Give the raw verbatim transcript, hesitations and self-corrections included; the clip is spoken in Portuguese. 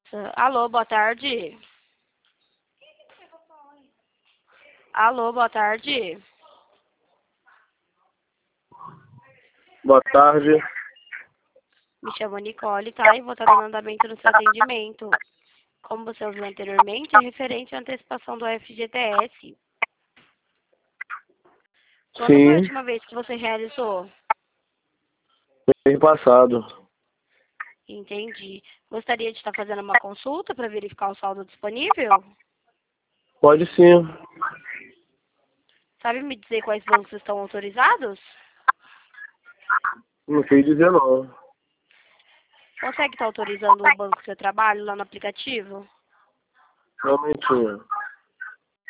Alô, boa tarde. Alô, boa tarde. Boa tarde. Me chamo Nicole, tá? E vou estar dando andamento no seu atendimento. Como você ouviu anteriormente, é referente à antecipação do F G T S. Quando foi a Sim, última vez que você realizou? mês passado. Entendi. Gostaria de estar fazendo uma consulta para verificar o saldo disponível? Pode sim. Sabe me dizer quais bancos estão autorizados? Não sei dizer não. Consegue estar autorizando o banco que eu trabalho lá no aplicativo? Realmente.